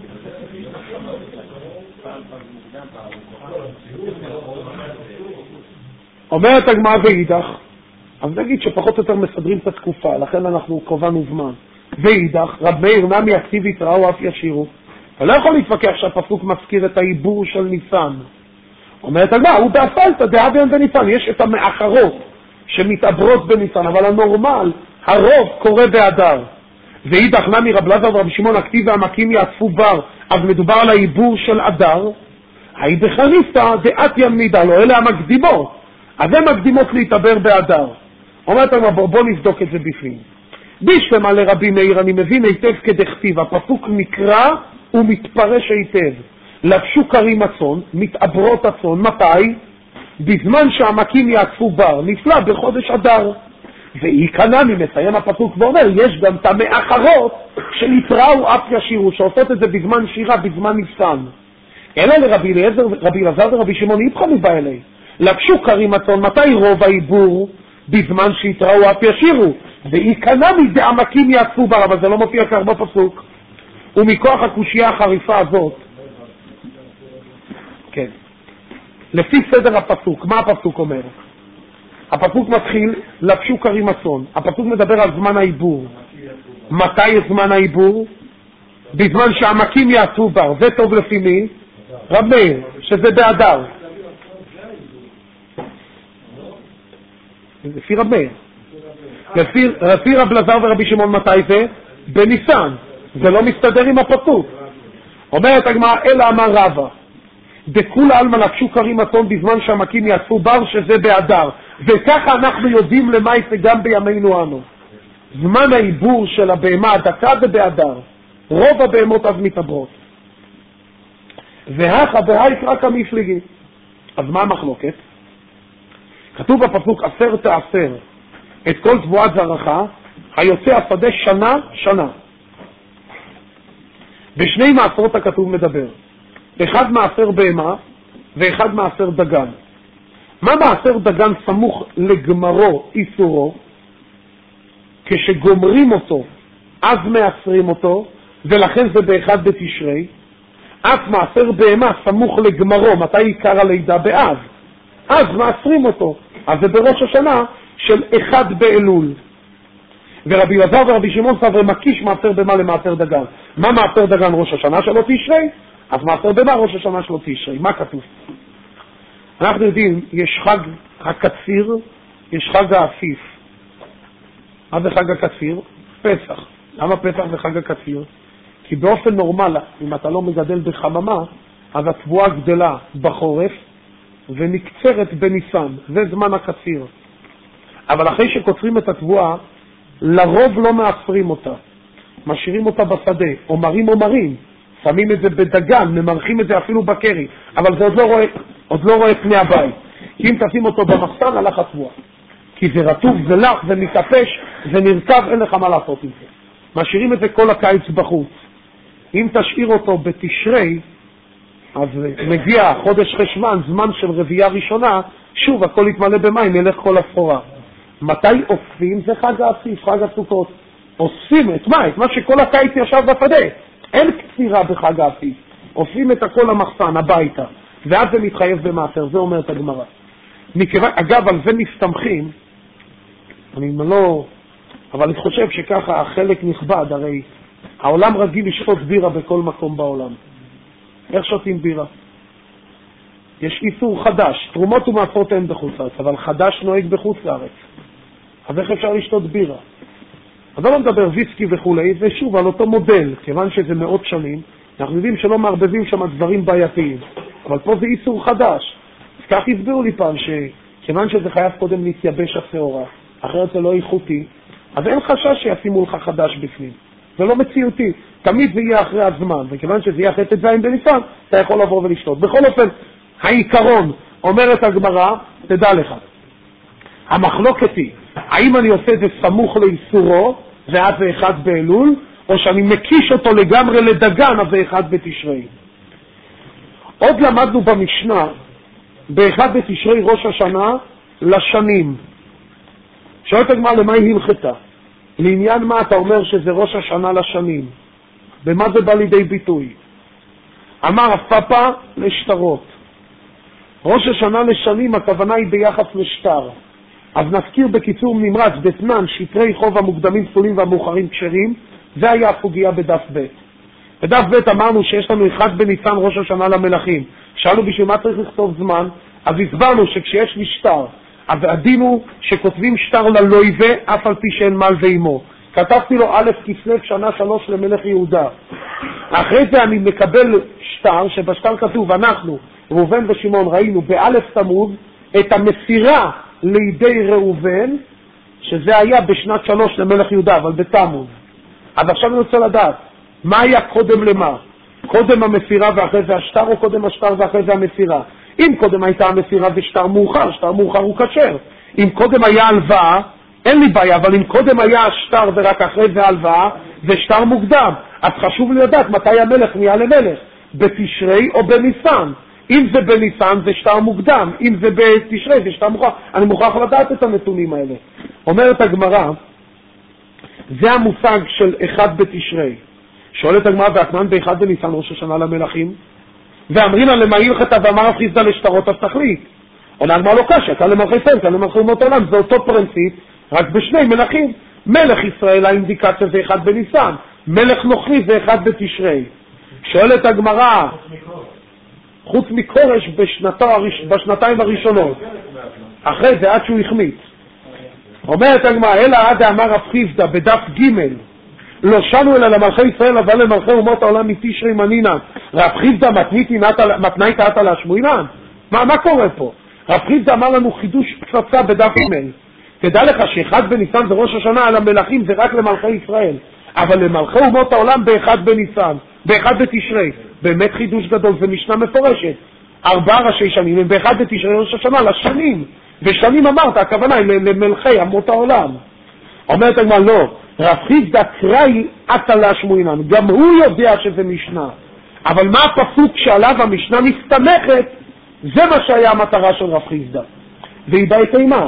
אומרת הגמרא ואידך, אז נגיד שפחות או יותר מסדרים את התקופה, לכן אנחנו קובענו זמן. ואידך, רב מאיר נמי אקטיבית ראו אף ישירו. אתה לא יכול להתווכח שהפסוק מזכיר את העיבור של ניסן. אומרת הגמרא, הוא באפלתא דאביון בניסן, יש את המאחרות שמתעברות בניסן, אבל הנורמל, הרוב קורה באדר. ואידך נמי רב אלעזר ורבי שמעון הכתיב והעמקים יעטפו בר, אז מדובר על העיבור של אדר. היי בחריפתא דאתיא מידא לו, אלה המקדימות, אז הן מקדימות להתעבר באדר. אומרת הגמרא, בוא, בוא נבדוק את זה בפנים. בשלמה לרבי מאיר אני מבין היטב כדכתיב, הפסוק נקרא ומתפרש היטב. לבשו כרים הצאן, מתעברות הצאן, מתי? בזמן שהעמקים יעקפו בר, נפלא בחודש אדר. והיא קנני, מסיים הפסוק ואומר, יש גם תמי אחרות שנתראו אף ישירו, שעושות את זה בזמן שירה, בזמן ניסן. אלא לרבי אליעזר, רבי אלעזר ורבי שמעון יבחנו בה אלי. לבשו כרים הצאן, מתי רוב העיבור? בזמן שיתראו אף ישירו. והיא קנני דעמקים יעקפו בר, אבל זה לא מופיע כך בפסוק. ומכוח הקושייה החריפה הזאת, כן, לפי סדר הפסוק, מה הפסוק אומר? הפסוק מתחיל, לבשו כרים הצאן. הפסוק מדבר על זמן העיבור. מתי זמן העיבור? בזמן שהעמקים יעקפו בר. זה טוב לפי מי? רב מאיר, שזה באדר. לפי רב מאיר. לפי, לפי רב אלעזר ורבי שמעון מתי זה? בניסן. זה לא מסתדר עם הפסוק. אומרת הגמרא, אלא אמר רבא, דכולי עלמא לבשו כרים הצאן בזמן שהעמקים יעקפו בר, שזה באדר. וככה אנחנו יודעים למעשה גם בימינו אנו. זמן העיבור של הבהמה הדקה זה באדר. רוב הבהמות אז מתעברות. והכה והיק רק המפלגי. אז מה המחלוקת? כתוב בפסוק עשר תעשר את כל תבואת זרחה, היוצא השדה שנה שנה. בשני מעשרות הכתוב מדבר, אחד מעשר בהמה ואחד מעשר דגן. מה מעשר דגן סמוך לגמרו איסורו? כשגומרים אותו אז מעשרים אותו, ולכן זה באחד בתשרי. אף מעשר בהמה סמוך לגמרו, מתי עיקר הלידה? באב, אז מעשרים אותו, אז זה בראש השנה של אחד באלול. ורבי אלעזר ורבי שמעון סברי מקיש מעשר בהמה למעשר דגן. מה מעשר דגן? ראש השנה שלו תשרי, אז מעשר בהמה ראש השנה שלו תשרי. מה כתוב? אנחנו יודעים, יש חג הקציר, יש חג האפיף. מה זה חג הקציר? פסח. למה פסח זה חג הקציר? כי באופן נורמלי, אם אתה לא מגדל בחממה, אז התבואה גדלה בחורף ונקצרת בניסן. זה זמן הקציר. אבל אחרי שקוצרים את התבואה, לרוב לא מאסרים אותה. משאירים אותה בשדה, אומרים אומרים, שמים את זה בדגן, ממרחים את זה אפילו בקרי, אבל זה עוד לא רואה, עוד לא רואה פני הבית. כי אם תשים אותו במחסן, הלך התבואה. כי זה רטוב, זה לח, זה מתאפש, זה נרקב, אין לך מה לעשות עם זה. משאירים את זה כל הקיץ בחוץ. אם תשאיר אותו בתשרי, אז מגיע חודש חשבן, זמן של רבייה ראשונה, שוב הכל יתמלא במים, ילך כל הסחורה. מתי אוספים? זה חג האסיף, חג הסוכות. אוספים את מה? את מה שכל הקיץ ישב בשדה. אין קצירה בחג האסיף. אוספים את הכל למחסן, הביתה. ואז זה מתחייב במעשר, זה אומרת הגמרא. אגב, על זה מסתמכים, אני לא... אבל אני חושב שככה החלק נכבד, הרי העולם רגיל לשתות בירה בכל מקום בעולם. איך שותים בירה? יש איסור חדש, תרומות ומעשרות אין בחוץ לארץ, אבל חדש נוהג בחוץ לארץ. אז איך אפשר לשתות בירה? אז לא מדבר ויסקי וכולי, ושוב על אותו מודל, כיוון שזה מאות שנים, אנחנו יודעים שלא מערבבים שם דברים בעייתיים, אבל פה זה איסור חדש. אז כך הסבירו לי פעם שכיוון שזה חייב קודם להתייבש השעורה, אחרת זה לא איכותי, אז אין חשש שישימו לך חדש בפנים. זה לא מציאותי, תמיד זה יהיה אחרי הזמן, וכיוון שזה יהיה אחרי ט"ז בניסן, אתה יכול לבוא ולשתות. בכל אופן, העיקרון, אומרת הגמרא, תדע לך, המחלוקת היא, האם אני עושה את זה סמוך לאיסורו, ואז זה אחד באלול, או שאני מקיש אותו לגמרי לדגן, אז זה אחד בתשרי. עוד למדנו במשנה, באחד בתשרי ראש השנה, לשנים. שואלת הגמרא למה היא הלכתה? לעניין מה אתה אומר שזה ראש השנה לשנים? במה זה בא לידי ביטוי? אמר הפאפה לשטרות. ראש השנה לשנים הכוונה היא ביחס לשטר. אז נזכיר בקיצור נמרץ בתנן שטרי חוב המוקדמים פסולים והמאוחרים כשרים, זה היה הסוגיה בדף ב'. בדף ב' אמרנו שיש לנו אחד בניסן ראש השנה למלכים. שאלנו בשביל מה צריך לכתוב זמן, אז הסברנו שכשיש לי שטר, אז הדין הוא שכותבים שטר ללויבה אף על פי שאין מל ואימו. כתבתי לו א' כסלו שנה שלוש למלך יהודה. אחרי זה אני מקבל שטר, שבשטר כתוב אנחנו, ראובן ושמעון, ראינו באלף תמוז את המסירה לידי ראובן שזה היה בשנת שלוש למלך יהודה, אבל בתמוז. אז עכשיו אני רוצה לדעת, מה היה קודם למה? קודם המסירה ואחרי זה השטר, או קודם השטר ואחרי זה המסירה? אם קודם הייתה המסירה ושטר מאוחר, שטר מאוחר הוא כשר. אם קודם היה הלוואה, אין לי בעיה, אבל אם קודם היה השטר ורק אחרי זה הלוואה, זה שטר מוקדם. אז חשוב לי לדעת מתי המלך נהיה למלך, בתשרי או בניסן. אם זה בניסן זה שטר מוקדם, אם זה בתשרי זה שטר מאוחר. אני מוכרח לדעת את הנתונים האלה. אומרת הגמרא, זה המושג של אחד בתשרי. שואלת הגמרא, והתנן באחד בניסן ראש השנה למלכים, ואמרינה למה הלכתה ואמר רב חיסדא לשטרות אז תחליט. עונה הגמרא לא קשה, כאן למלכי ישראל, כאן למלכי אומות העולם, זה אותו פרינציפ, רק בשני מלכים. מלך ישראל האינדיקציה זה אחד בניסן, מלך נוכרי זה אחד בתשרי. שואלת הגמרא, חוץ מקורש בשנתו, בשנתיים הראשונות, אחרי זה עד שהוא החמיץ. אומרת הגמרא, אלא עד אמר רב חיסדא בדף ג' לא שנו אלא למלכי ישראל אבל למלכי אומות העולם מתשרי מנינן. רב חיסדא מתנאית עתה להשמועינן? מה, מה קורה פה? רב חיסדא אמר לנו חידוש פצצה בדף ג' תדע לך שאחד בניסן זה ראש השנה, על המלכים זה רק למלכי ישראל, אבל למלכי אומות העולם באחד בניסן, באחד בתשרי. באמת חידוש גדול, זה משנה מפורשת. ארבעה ראשי שנים הם באחד בתשרי ראש השנה לשנים, ושנים אמרת, הכוונה היא למלכי אומות העולם. אומרת הגמרא, לא, רב חיסדא קראי עתה להשמועינן, גם הוא יודע שזה משנה, אבל מה הפסוק שעליו המשנה מסתמכת? זה מה שהיה המטרה של רב חיסדא. והיא בעת אימה.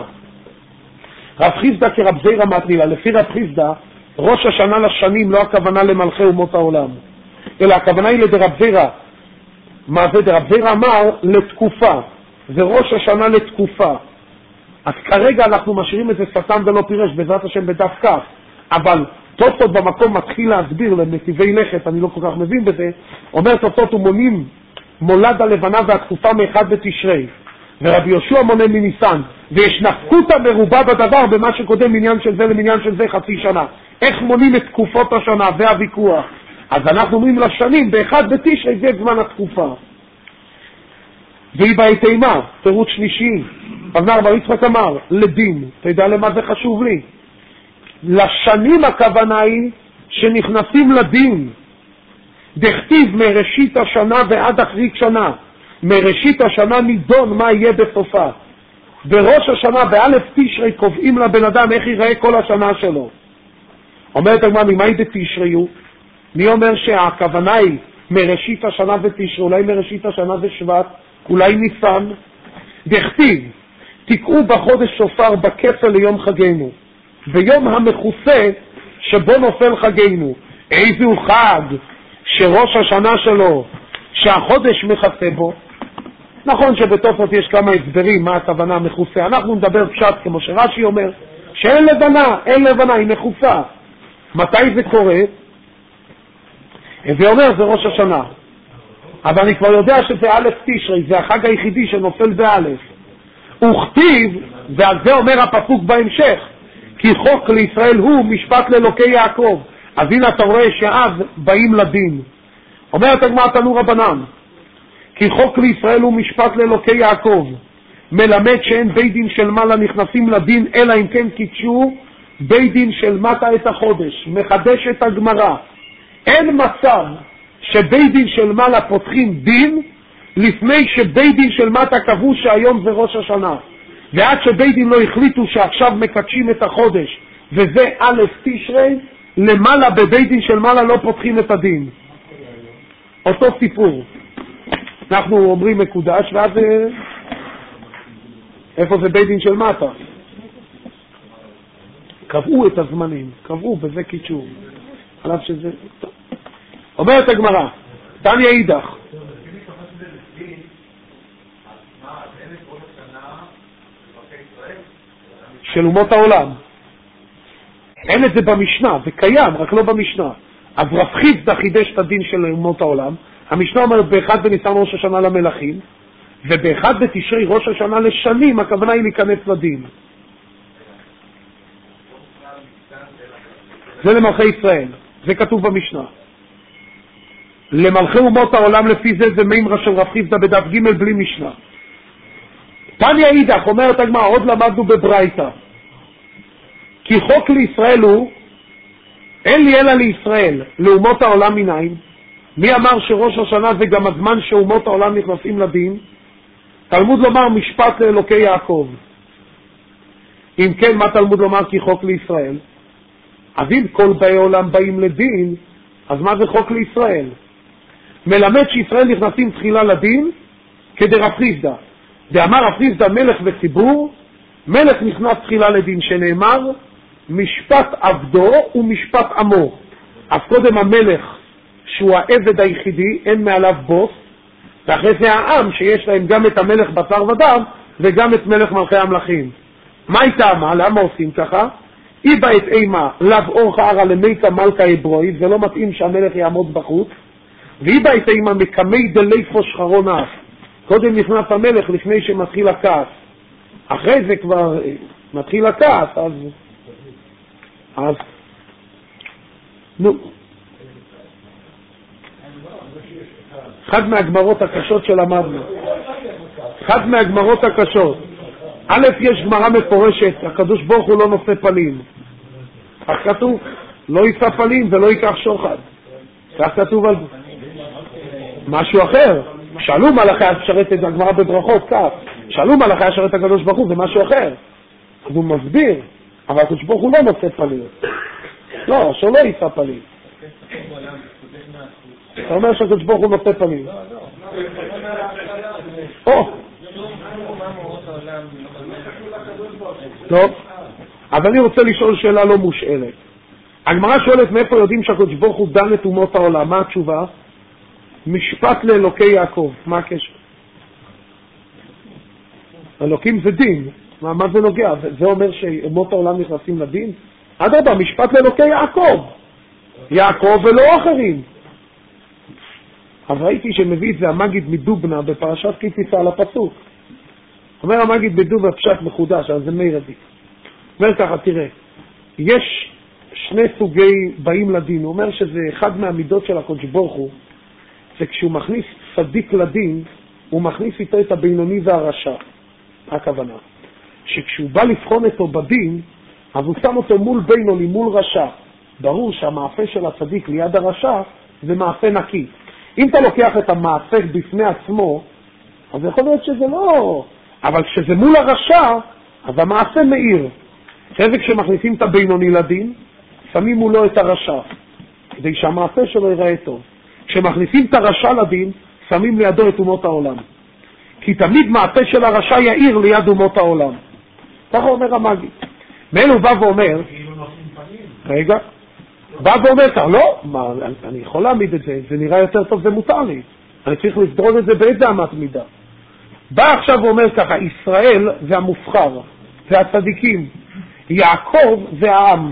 רב חיסדא כרב זירא מתנילה, לפי רב חיסדא, ראש השנה לשנים לא הכוונה למלכי אומות העולם, אלא הכוונה היא לדרב זירא. מה זה? דרב זירא אמר לתקופה, זה ראש השנה לתקופה. אז כרגע אנחנו משאירים את זה סתם ולא פירש, בעזרת השם בדף כך, אבל תוספות במקום מתחיל להסביר לנתיבי לכת, אני לא כל כך מבין בזה, אומר תוספות הוא מונים מולד הלבנה והתקופה מאחד בתשרי, ורבי יהושע מונה מניסן, ויש נפקותא מרובה בדבר במה שקודם מניין של זה למניין של זה חצי שנה. איך מונים את תקופות השנה? זה הוויכוח. אז אנחנו אומרים לשנים באחד בתשרי זה זמן התקופה. והיא בעת אימה, פירוט שלישי. אבנר בר יצחק אמר לדין, אתה יודע למה זה חשוב לי? לשנים הכוונה היא שנכנסים לדין. דכתיב מראשית השנה ועד אחרית שנה, מראשית השנה נידון מה יהיה בסופה. בראש השנה באלף תשרי קובעים לבן אדם איך ייראה כל השנה שלו. אומרת הגמרא, ממה היא בתשרי הוא? מי אומר שהכוונה היא מראשית השנה ותשרי? אולי מראשית השנה ושבט, אולי ניסן. דכתיב תקעו בחודש שופר בכפל ליום חגנו, ביום המכוסה שבו נופל חגנו. איזה חג שראש השנה שלו שהחודש מכסה בו. נכון שבתוספות יש כמה הסברים מה הכוונה מכוסה, אנחנו נדבר פשט כמו שרש"י אומר שאין לבנה, אין לבנה, היא מכוסה. מתי זה קורה? זה אומר זה ראש השנה, אבל אני כבר יודע שזה א' תשרי, זה החג היחידי שנופל באלף. וכתיב, ועל זה אומר הפסוק בהמשך, כי חוק לישראל הוא משפט לאלוקי יעקב. אז הנה אתה רואה שאז באים לדין. אומרת הגמרא תנו רבנן, כי חוק לישראל הוא משפט לאלוקי יעקב, מלמד שאין בית דין של מעלה נכנסים לדין אלא אם כן קידשו בית דין של מטה את החודש. מחדש את הגמרא, אין מצב שבית דין של מעלה פותחים דין לפני שבית דין של מטה קבעו שהיום זה ראש השנה, ועד שבית דין לא החליטו שעכשיו מקדשים את החודש וזה א' תשרי, למעלה בבית דין של מעלה לא פותחים את הדין. אותו סיפור, אנחנו אומרים מקודש ואז איפה זה בית דין של מטה? קבעו את הזמנים, קבעו בזה קידשו עליו שזה. אומרת הגמרא תניא אידך, של אומות העולם. אין את זה במשנה, זה קיים, רק לא במשנה. אז רב חיסדא חידש את הדין של אומות העולם. המשנה אומרת באחד בניסן ראש השנה למלכים, ובאחד בתשרי ראש השנה לשנים, הכוונה היא להיכנס לדין. זה למלכי ישראל, זה כתוב במשנה. למלכי אומות העולם לפי זה זה מימרה של רב חיסדא בדף ג' בלי משנה. תניא אידך, אומרת הגמרא, עוד למדנו בברייתא כי חוק לישראל הוא, אין לי אלא לישראל, לאומות העולם מנין. מי אמר שראש השנה זה גם הזמן שאומות העולם נכנסים לדין? תלמוד לומר משפט לאלוקי יעקב. אם כן, מה תלמוד לומר כי חוק לישראל? אז אם כל באי עולם באים לדין, אז מה זה חוק לישראל? מלמד שישראל נכנסים תחילה לדין כדרב חיסדא. דאמר רב חיסדא מלך וציבור, מלך נכנס תחילה לדין, שנאמר משפט עבדו ומשפט עמו. אז קודם המלך שהוא העבד היחידי, אין מעליו בוס, ואחרי זה העם שיש להם גם את המלך בשר ודם וגם את מלך מלכי המלכים. מה הייתה מה? למה עושים ככה? איבא את אימה לאו אור חערה למיתה מלכה אברואית, זה לא מתאים שהמלך יעמוד בחוץ. ואיבא את אימה מקמי דלי פושחרון אף, קודם נכנס המלך לפני שמתחיל הכעס, אחרי זה כבר מתחיל הכעס, אז אז נו אחד מהגמרות הקשות שלמדנו, אחד מהגמרות הקשות. א', יש גמרא מפורשת, הקדוש ברוך הוא לא נושא פנים, כך כתוב, לא יישא פנים ולא ייקח שוחד, כך כתוב על זה. משהו אחר, שאלו מלאכי השרת את הגמרא בברכות, כך שאלו מלאכי השרת את הקדוש ברוך הוא, זה משהו אחר. אז הוא מסביר, אבל הקדוש ברוך הוא לא נושא פנים, לא, שלא יישא פנים. אתה אומר שהקדוש ברוך הוא נושא פנים. או טוב, אבל אני רוצה לשאול שאלה לא מושאלת. הגמרא שואלת מאיפה יודעים שהקדוש ברוך הוא דן את אומות העולם. מה התשובה? משפט לאלוקי יעקב. מה הקשר? אלוקים זה דין. מה, מה זה נוגע? זה אומר שאומות העולם נכנסים לדין? אדרבה, משפט לאלוקי יעקב. יעקב ולא אחרים. אבל ראיתי שמביא את זה המגיד מדובנה בפרשת כי תצא על הפסוק. אומר המגיד בדובנה פשט מחודש, אז זה מי רדי. אומר ככה, תראה, יש שני סוגי באים לדין. הוא אומר שזה אחד מהמידות של הקדוש ברוך הוא, זה כשהוא מכניס צדיק לדין, הוא מכניס איתו את הבינוני והרשע. הכוונה, שכשהוא בא לבחון אותו בדין, אז הוא שם אותו מול בינוני, מול רשע. ברור שהמעשה של הצדיק ליד הרשע זה מעשה נקי. אם אתה לוקח את המעשה בפני עצמו, אז יכול להיות שזה לא, אבל כשזה מול הרשע, אז המעשה מאיר. אחרי כשמכניסים את הבינוני לדין, שמים מולו את הרשע, כדי שהמעשה שלו ייראה טוב. כשמכניסים את הרשע לדין, שמים לידו את אומות העולם. כי תמיד מעשה של הרשע יאיר ליד אומות העולם. ככה אומר המגיד. מאל הוא בא ואומר, רגע, בא ואומר כך, לא, מה, אני יכול להעמיד את זה, זה נראה יותר טוב, זה מותר לי. אני צריך לסדרון את זה באיזה אמת מידה. בא עכשיו ואומר ככה, ישראל זה המובחר, זה הצדיקים, יעקב זה העם.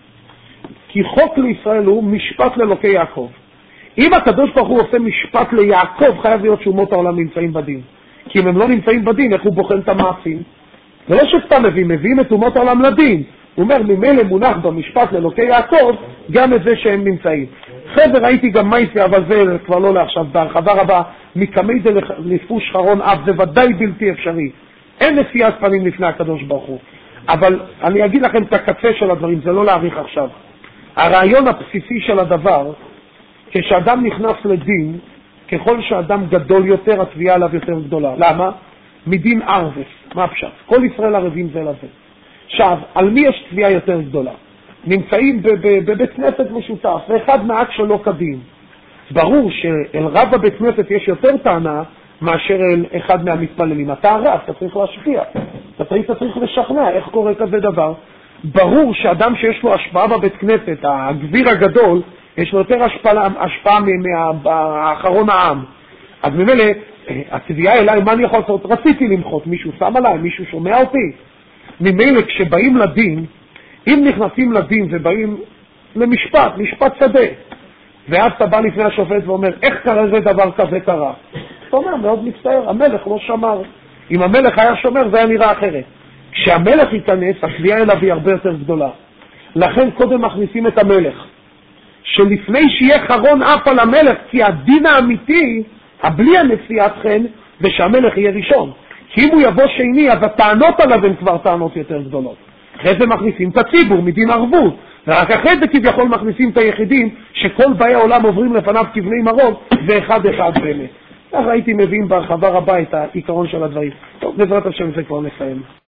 כי חוק לישראל הוא משפט לאלוקי יעקב. אם הקדוש ברוך הוא עושה משפט ליעקב, חייב להיות שאומות העולם נמצאים בדין. כי אם הם לא נמצאים בדין, איך הוא בוחן את המעשים? זה לא שסתם מביאים, מביאים את אומות העולם לדין. הוא אומר, ממילא מונח במשפט לאלוקי יעקב, גם את זה שהם נמצאים. אחרי זה ראיתי גם מייסי, אבל זה כבר לא לעכשיו, בהרחבה רבה, מקמי זה לפוש חרון אף, זה ודאי בלתי אפשרי. אין נשיאת פנים לפני הקדוש ברוך הוא. אבל אני אגיד לכם את הקצה של הדברים, זה לא להאריך עכשיו. הרעיון הבסיסי של הדבר, כשאדם נכנס לדין, ככל שאדם גדול יותר, התביעה עליו יותר גדולה. למה? מדין ערבס. מה פשט? כל ישראל ערבים זה לזה. עכשיו, על מי יש תביעה יותר גדולה? נמצאים בבית כנסת משותף, ואחד נהג שלא כדין. ברור שאל רב בבית כנסת יש יותר טענה מאשר אל אחד מהמתפללים. אתה הרב, אתה צריך להשפיע. אתה צריך, אתה צריך לשכנע איך קורה כזה דבר. ברור שאדם שיש לו השפעה בבית כנסת, הגביר הגדול, יש לו יותר השפעה, השפעה מהאחרון העם. אז ממילא, התביעה אליי, מה אני יכול לעשות? רציתי למחות, מישהו שם עליי, מישהו שומע אותי. ממילא, כשבאים לדין, אם נכנסים לדין ובאים למשפט, משפט שדה, ואז אתה בא לפני השופט ואומר, איך קרה זה דבר כזה קרה? אתה אומר, מאוד מצטער, המלך לא שמר. אם המלך היה שומר, זה היה נראה אחרת. כשהמלך ייכנס, התביעה אליו היא הרבה יותר גדולה. לכן קודם מכניסים את המלך. שלפני שיהיה חרון אף על המלך, כי הדין האמיתי, הבלי הנשיאת חן, ושהמלך יהיה ראשון. כי אם הוא יבוא שני, אז הטענות עליו הן כבר טענות יותר גדולות. אחרי זה מכניסים את הציבור מדין ערבות, ורק אחרי זה כביכול מכניסים את היחידים שכל באי העולם עוברים לפניו כבני מרון ואחד אחד באמת. כך הייתי מבין בהרחבה רבה את העיקרון של הדברים. טוב, בעזרת השם זה כבר נסיים.